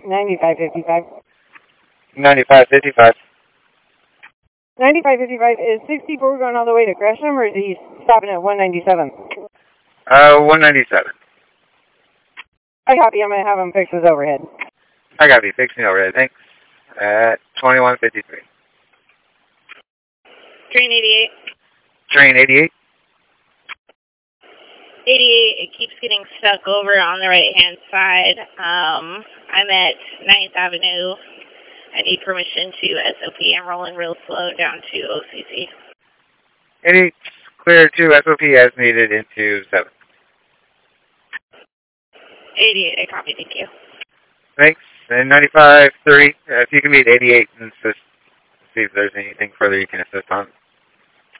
9555. 9555. 9555 is 64 going all the way to Gresham, or is he stopping at 197? 197. I copy. I'm going to have him fix his overhead. I got to be fixing overhead. Thanks. At 2153. Train 88. Train 88. 88, it keeps getting stuck over on the right-hand side. I'm at 9th Avenue. I need permission to SOP. I'm rolling real slow down to OCC. 88, clear to SOP as needed into 7. 88, I copy, thank you. Thanks. And 95-3, if you can meet 88 and assist, see if there's anything further you can assist on.